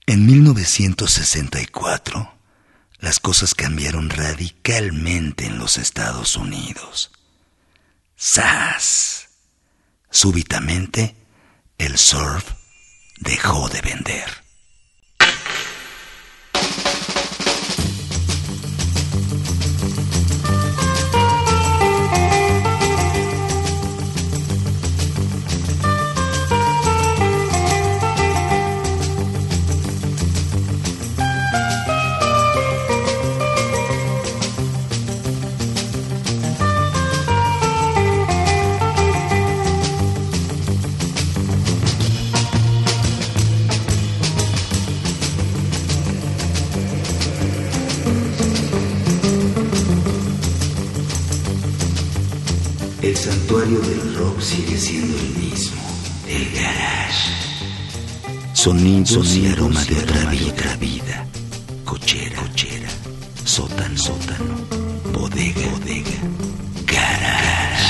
En 1964, las cosas cambiaron radicalmente en los Estados Unidos. ¡Zas! Súbitamente, el surf dejó de vender. El santuario del rock sigue siendo el mismo, el garage. Sonidos y aroma de otra vida. Cochera, sótano, bodega, garage.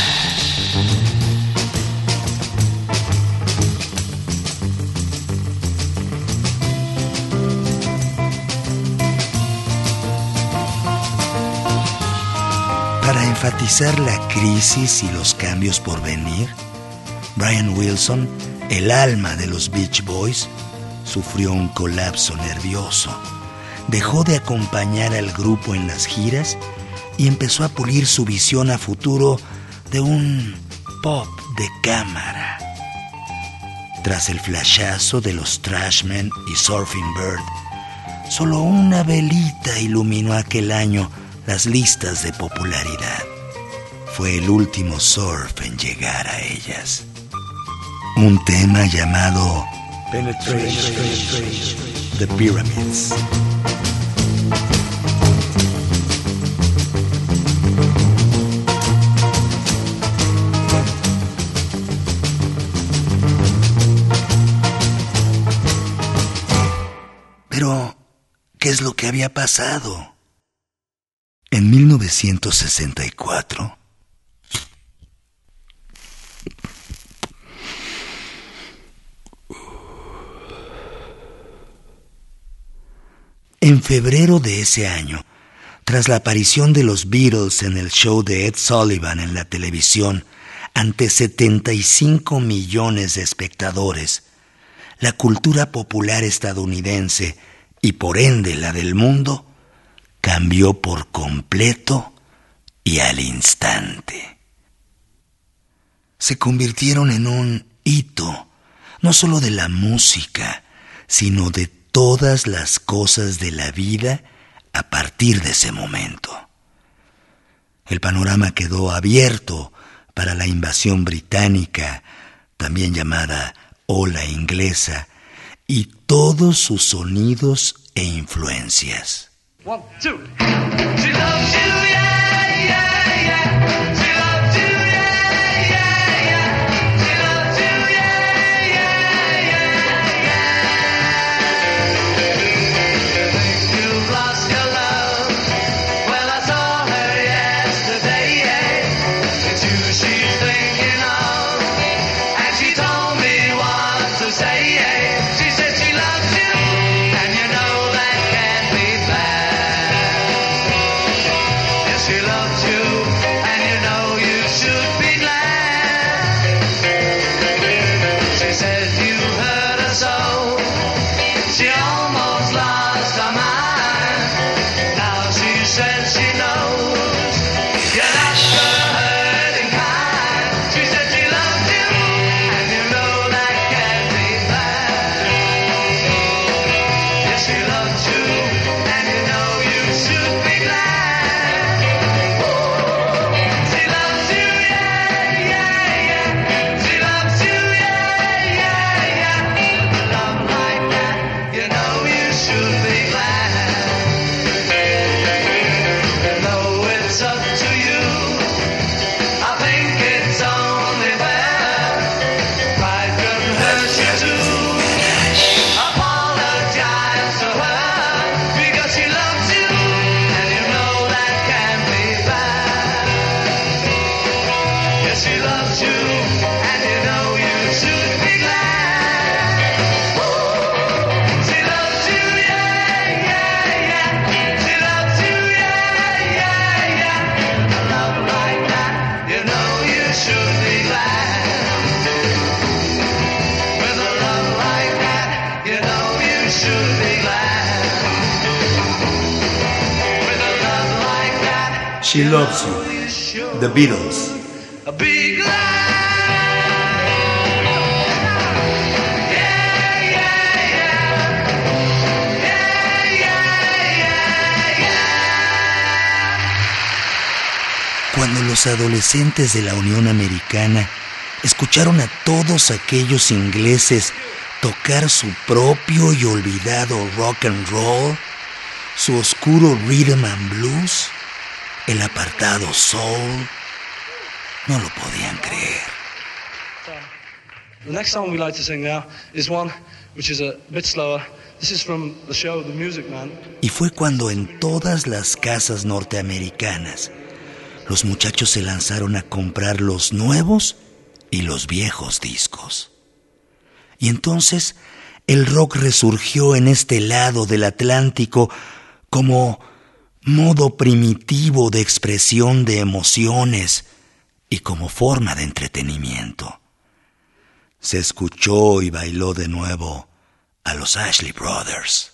Para enfatizar la crisis y los cambios por venir, Brian Wilson, el alma de los Beach Boys, sufrió un colapso nervioso. Dejó de acompañar al grupo en las giras y empezó a pulir su visión a futuro de un pop de cámara. Tras el flashazo de los Trashmen y Surfing Bird, solo una velita iluminó aquel año las listas de popularidad. Fue el último surf en llegar a ellas. Un tema llamado Penetration, The Pyramids. Pero, ¿qué es lo que había pasado? En 1964, en febrero de ese año, tras la aparición de los Beatles en el show de Ed Sullivan en la televisión, ante 75 millones de espectadores, la cultura popular estadounidense y por ende la del mundo cambió por completo y al instante. Se convirtieron en un hito, no solo de la música, sino de todas las cosas de la vida a partir de ese momento. El panorama quedó abierto para la invasión británica, también llamada ola inglesa, y todos sus sonidos e influencias. 1, 2. She loves you, yeah, yeah, yeah. She loves you, yeah, yeah, yeah. She loves you, yeah, yeah, yeah, yeah. You think you've lost your love? Well, I saw her yesterday, yeah. It's you she's thinking of, and she told me what to say, yeah. She said she loves you, and you know that can't be bad. should be glad. With a love like that, She Loves You, sure The Beatles. be glad. Yeah, yeah, yeah. Yeah, yeah, yeah, yeah. Cuando los adolescentes de la Unión Americana escucharon a todos aquellos ingleses tocar su propio y olvidado rock and roll, su oscuro rhythm and blues, el apartado soul, no lo podían creer. The next song we like to sing now is one which is a bit slower. This is from the show The Music Man. Y fue cuando en todas las casas norteamericanas los muchachos se lanzaron a comprar los nuevos y los viejos discos. Y entonces el rock resurgió en este lado del Atlántico como modo primitivo de expresión de emociones y como forma de entretenimiento. Se escuchó y bailó de nuevo a los Ashley Brothers.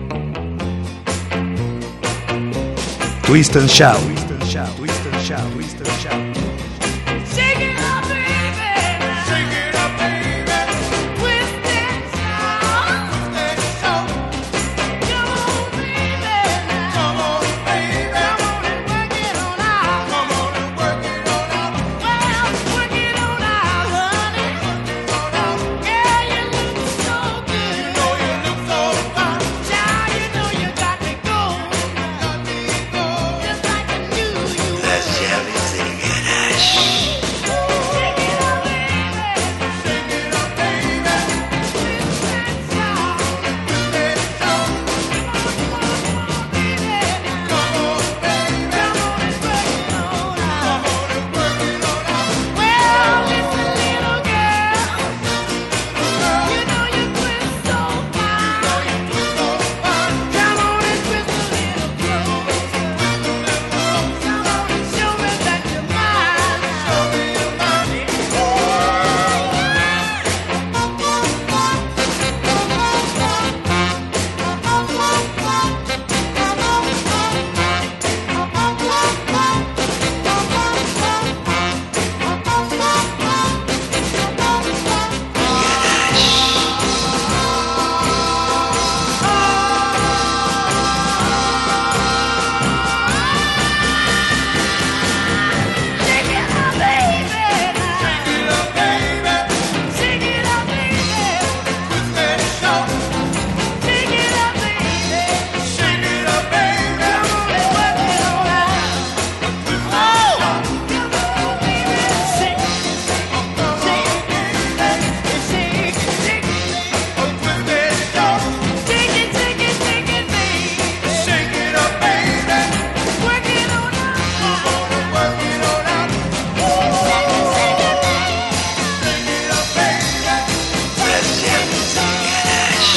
Twist and shout. Twist and shout. Twist and shout. Twist and shout. Shake it up, baby. Shake it up, baby. Twist and shout. Twist and shout. Come on, baby. Come on, baby. Come on and work it on out. Come on and work it on out. Well, work it on out, honey. Yeah, you look so good. You know you look so fine. Child, you know you got me going. Got me going. Just like I knew you would. Las llaves del garage. Shake it up, baby. Shake it up, baby. Twist and shout. Twist and shout. Come on, baby. Come on, baby. Come on and work it on out. Come on and work it on out. Well, listen, little girl. You know you twist so fine. Come on and twist a little closer. Come on and show me that you're mine. Show me you're mine. Shake it up, baby. Shake it up, baby. Shake it up, baby. Twist and shout. Shake it up, baby. Shake it up, baby. Come on and work it on out. Oh, come on, baby. Shake it, shake it, shake it, shake it, shake it. Twist and shout. Shake it, shake it, shake it, baby. Shake it up, baby. Work it on out. Work it on out. Shake it, shake it, baby. Shake it up, baby. Las llaves del garage.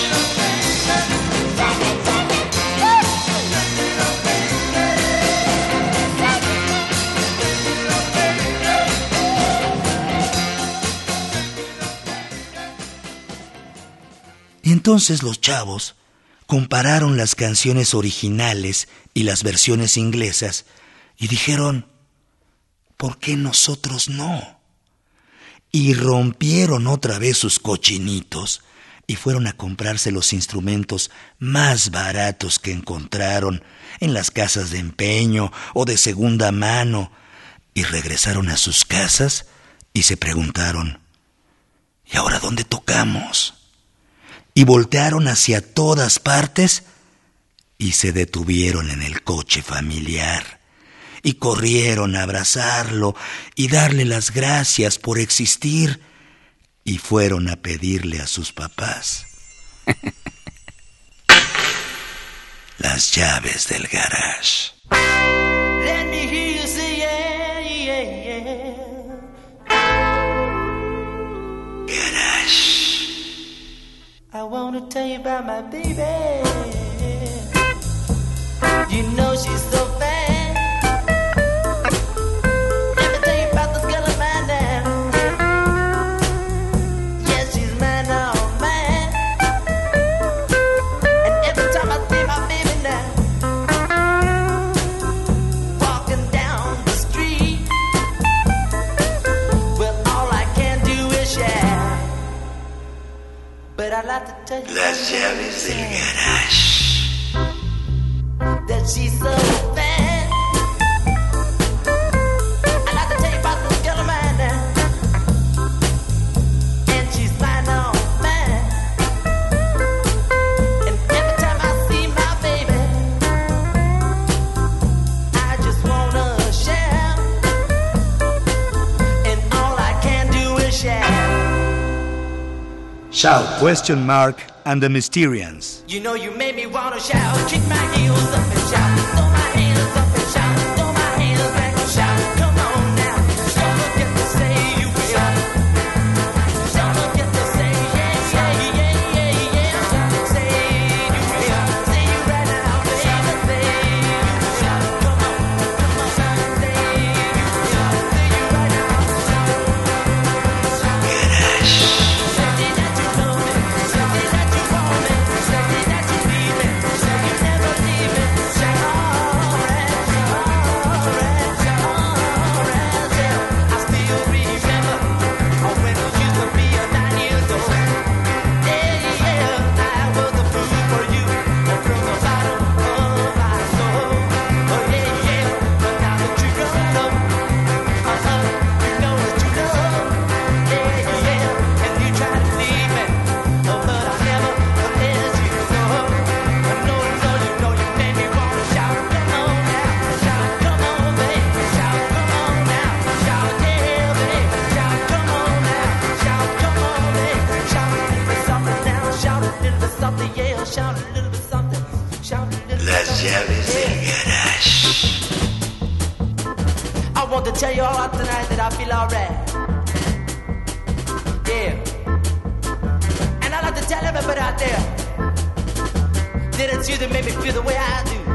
Y entonces los chavos compararon las canciones originales y las versiones inglesas y dijeron, ¿por qué nosotros no? Y rompieron otra vez sus cochinitos y fueron a comprarse los instrumentos más baratos que encontraron en las casas de empeño o de segunda mano y regresaron a sus casas y se preguntaron, ¿y ahora dónde tocamos? Y voltearon hacia todas partes y se detuvieron en el coche familiar y corrieron a abrazarlo y darle las gracias por existir y fueron a pedirle a sus papás las llaves del garage. Let me hear you say yeah, yeah, yeah. Garage. I wanna tell you about my baby. You know she's so fine. Let me tell you about this girl of mine now. Yes, she's mine, all mine. llaves del garage. That she's so bad. I'd like to tell you about this girl of mine now. And she's fine on mine. And every time I see my baby, I just wanna share. And all I can do is share. Shout! Question mark and the Mysterians. You know you made me wanna shout, kick my heels up and shout, throw my hands up and shout, throw my hands back and shout. Come on now, don't forget to say you will. Don't forget to say yeah, yeah, yeah, yeah, yeah. Say you will, say you right now, baby. Say you will. Come on, say you will, say you right now. Say that you love me, say that you want me, say that you need me, say you never leave me. Say alright, yeah. I still remember when we used to be 9 years old. Yeah, I was a fool for you from the bottom of my soul. Oh yeah, but now that you grown up, you know that you love. Yeah, and you try to leave me, but I never let you go. No, you made me wanna shout. Come on now, shout, come on, baby, shout, come on now, shout, yeah, baby, shout, come on now, shout, come on, baby, shout a little bit something now, shout a little bit something, yeah, shout a little bit something, shout a little bit Las something. llaves del garage. I want to tell you all tonight that I feel alright. Yeah. And I like to tell everybody out there that it's you that made me feel the way I do.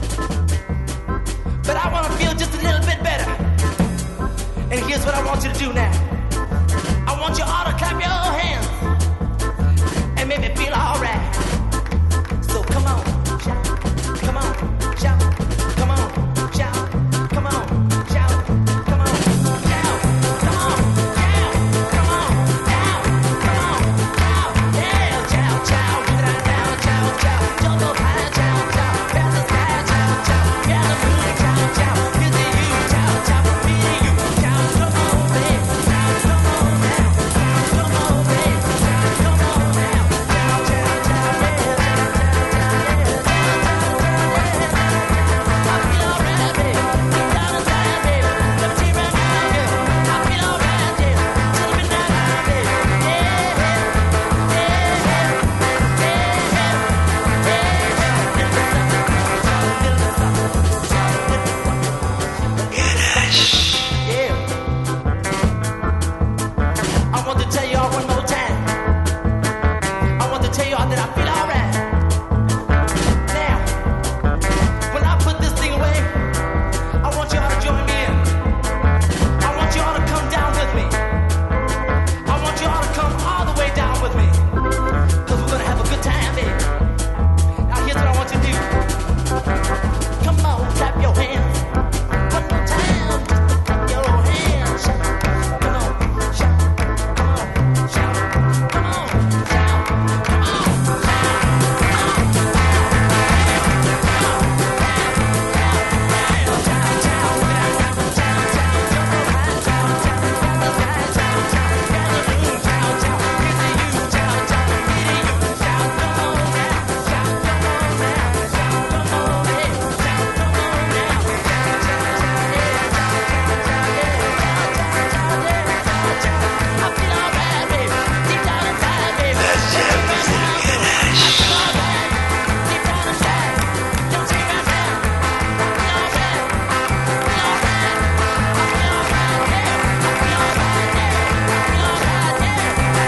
But I want to feel just a little bit better. And here's what I want you to do now. I want you all to clap your hands and make me feel alright. So come on, shout, come on, shout, come on, shout, come on, shout, come on, shout, come on, shout, come on, shout, come on, shout, yeah, shout, shout, get out now, shout, shout, jump up high, shout, shout, pass the sky, shout, shout, get the moon, shout, shout, get to you, shout, shout, be you, shout, come on, babe, shout, come on now, come on, babe, shout, come on now, shout, shout, shout, yeah, shout, shout, yeah, I feel alright, babe. Deep down inside, babe. Let's see right now, girl. I feel alright, yeah. Till midnight, babe. Yeah. I want to tell you all one more time. I want to tell you all that I feel alright. Now, when I put this thing away, I want you all to join me in. I want you all to come down with me. I want you all to come all the way down with me. Cause we're gonna have a good time, baby. Now here's what I want you to do. Come on, clap your hands. One more time, just clap your hands. Shout, come on, shout, come on, shout, come on, shout, come on, I feel alright, baby. Deep down inside, baby. Las llaves del garage. Deep down inside, don't take my hand. I feel alright. I feel alright. I feel alright, yeah. I feel alright, yeah. I feel alright, yeah.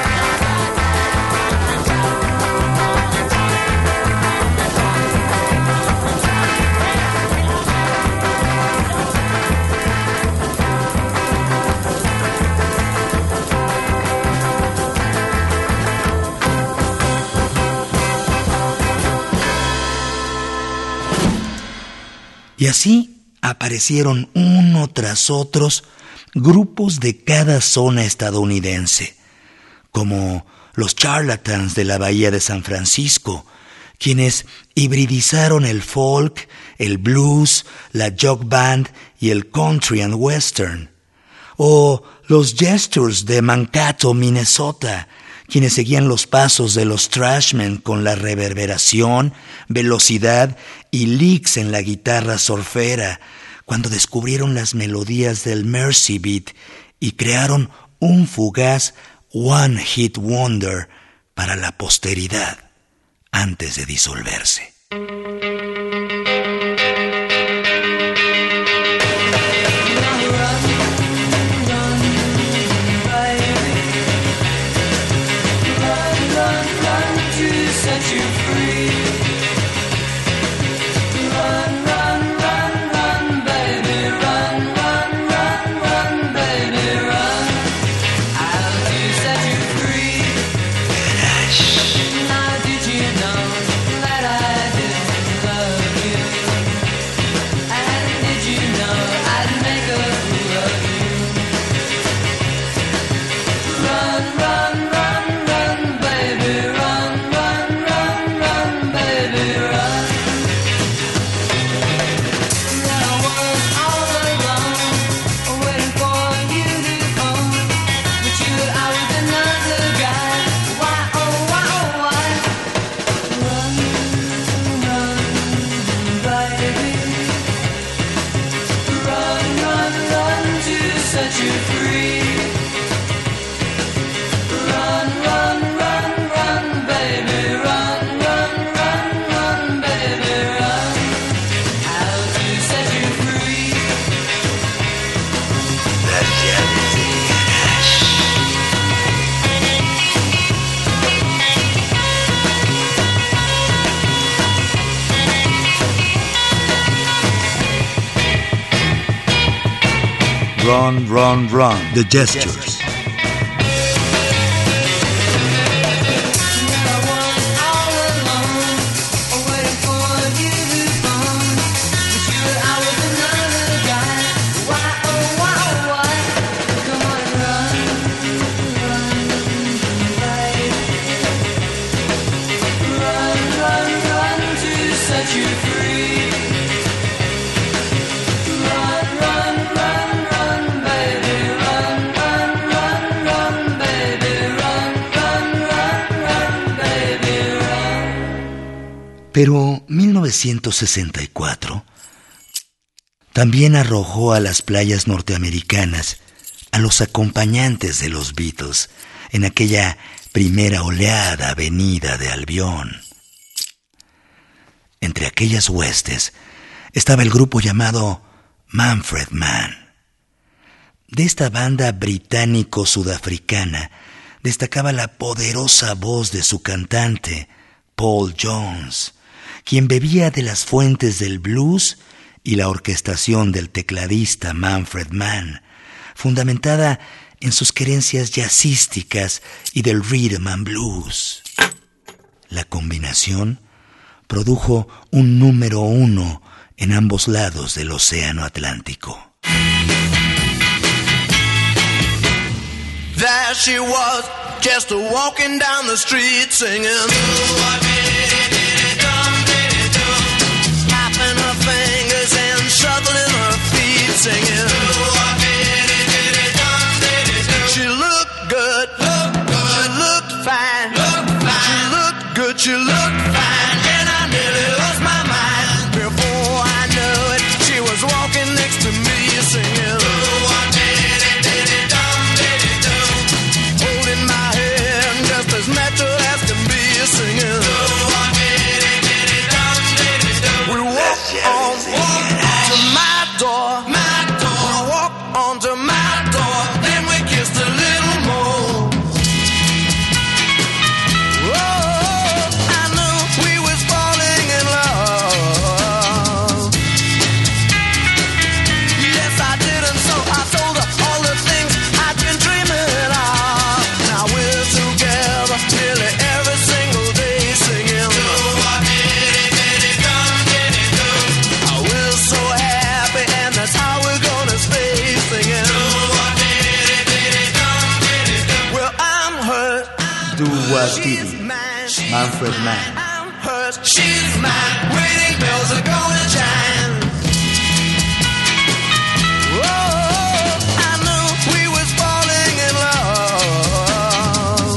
Y así aparecieron uno tras otros grupos de cada zona estadounidense, como los Charlatans de la Bahía de San Francisco, quienes hibridizaron el folk, el blues, la jug band y el country and western. O los Gestures de Mankato, Minnesota, quienes seguían los pasos de los Trashmen con la reverberación, velocidad y licks en la guitarra surfera, cuando descubrieron las melodías del Mercy Beat y crearon un fugaz One Hit Wonder para la posteridad antes de disolverse. Run, Run, Run, The Gestures. Pero 1964 también arrojó a las playas norteamericanas a los acompañantes de los Beatles en aquella primera oleada venida de Albión. Entre aquellas huestes estaba el grupo llamado Manfred Mann. De esta banda británico-sudafricana destacaba la poderosa voz de su cantante, Paul Jones, quien bebía de las fuentes del blues y la orquestación del tecladista Manfred Mann, fundamentada en sus querencias jazzísticas y del rhythm and blues. La combinación produjo un número 1 en ambos lados del Océano Atlántico. There she was, just walking down the street singing. Snapping her fingers and shuffling her feet singing. She looked good, she looked fine, she looked good, she looked fine, and I nearly lost my mind. Before I knew it, she was walking next to me singing. Holding my hand just as natural as can be singing. We walked on to my door, we walked on to my door, then we kissed a little more. Oh, I knew we was falling in love. Yes, I did, and so I told her all the things I'd been dreaming of. Now we're together nearly every single day singing. We're so happy, and that's how we're gonna stay singing. Well, I'm hurt. Doo-wah She's Diddy, mine. Manfred Mann. I'm hurt. she's mine. Wedding bells are gonna chime. Oh, I knew we was falling in love.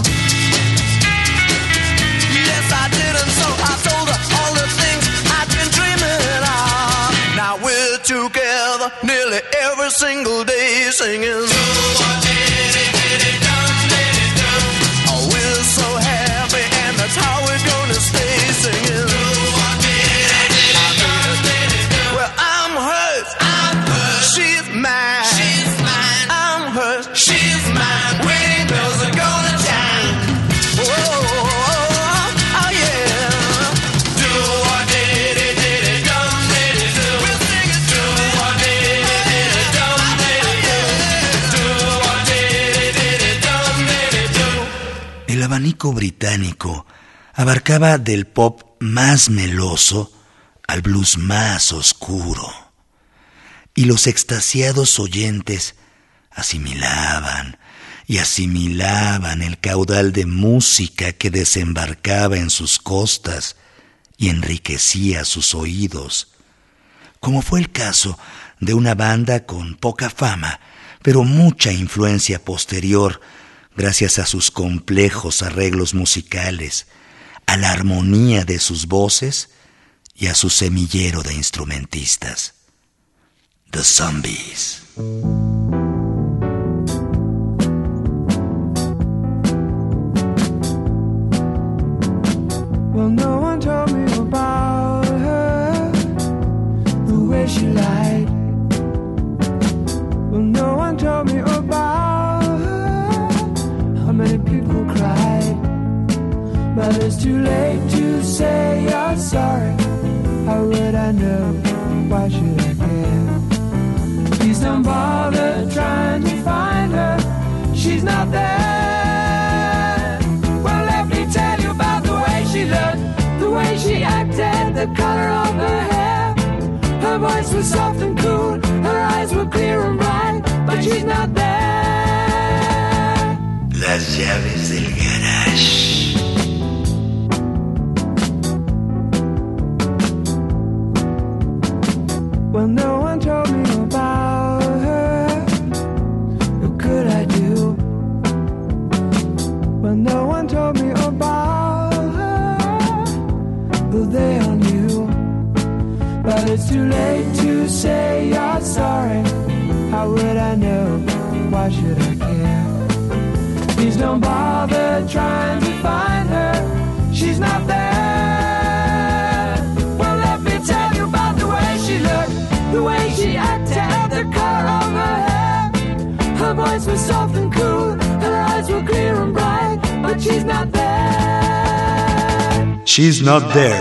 Yes, I did, and so I told her all the things I'd been dreaming of. Now we're together nearly every single day singing. Oh, we're so happy, and that's how we're gonna stay singing. Well, I'm hers, she's mine. I'm hers, she's mine. Wedding bells are gonna chime. Oh, yeah. Do what did it, dum did it do. We'll sing it. Do what did it, dum did it do. Do what did it, dum did it do. El abanico británico abarcaba del pop más meloso al blues más oscuro, y los extasiados oyentes asimilaban y asimilaban el caudal de música que desembarcaba en sus costas y enriquecía sus oídos, como fue el caso de una banda con poca fama, pero mucha influencia posterior, gracias a sus complejos arreglos musicales, a la armonía de sus voces y a su semillero de instrumentistas. The Zombies. Well, no one told me about her, the way she lied. Well, no one told me about her, how many people cried. But it's too late to say you're sorry. How would I know? Why should I care? Please don't bother trying to find her. She's not there. Well, let me tell you about the way she looked, the way she acted, the color of her hair. Her voice was soft and cool, her eyes were clear and bright, but she's not there. Las llaves del garage. Well, no one told me about her. What could I do? Well, no one told me about her, though they all knew. But it's too late to say you're sorry. How would I know? Why should I care? Please don't bother trying to find her. She's not there. Well, let me tell you about the way she looked, the way she acted, the color of her hair. Her voice was soft and cool, her eyes were clear and bright, but she's not there. She's not there.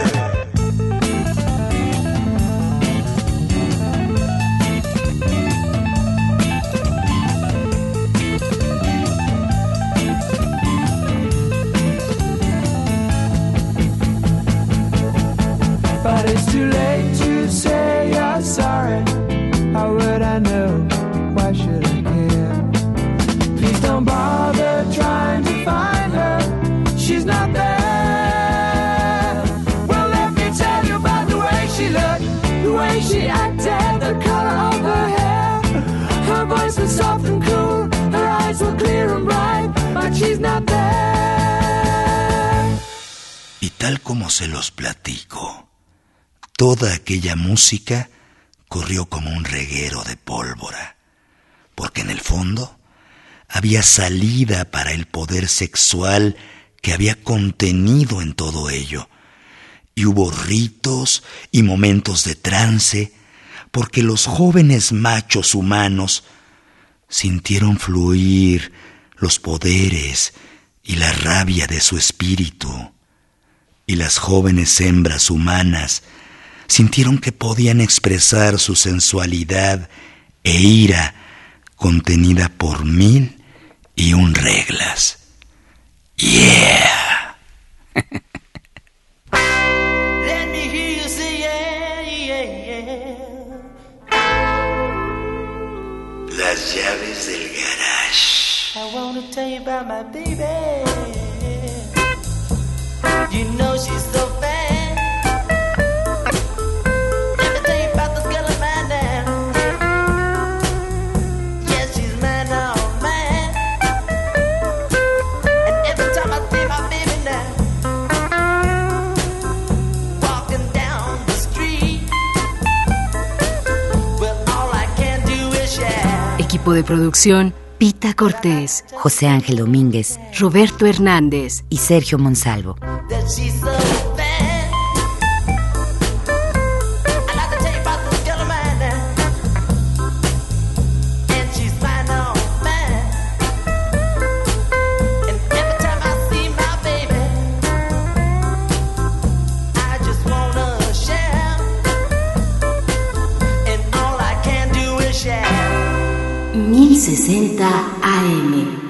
But it's too late to say you're sorry. How would I know? Why should I care? Please don't bother trying to find her. She's not there. Well, let me tell you about the way she looked, the way she acted, the color of her hair. Her voice was soft and cool, her eyes were clear and bright, but she's not there. Y tal como se los platico, toda aquella música corrió como un reguero de pólvora, porque en el fondo había salida para el poder sexual que había contenido en todo ello, y hubo ritos y momentos de trance, porque los jóvenes machos humanos sintieron fluir los poderes y la rabia de su espíritu, y las jóvenes hembras humanas sintieron que podían expresar su sensualidad e ira contenida por 1001 reglas. ¡Yeah! Let me hear you say yeah, yeah, yeah. Las llaves del garage. I wanna tell you about my baby. You know she's so fine. Equipo de producción: Pita Cortés, José Ángel Domínguez, Roberto Hernández y Sergio Monsalvo. That she's so bad. I'd like to tell you about this girl of mine now. And she's fine, oh man. And every time I see my baby, I just wanna share. And all I can do is share. 1060 AM.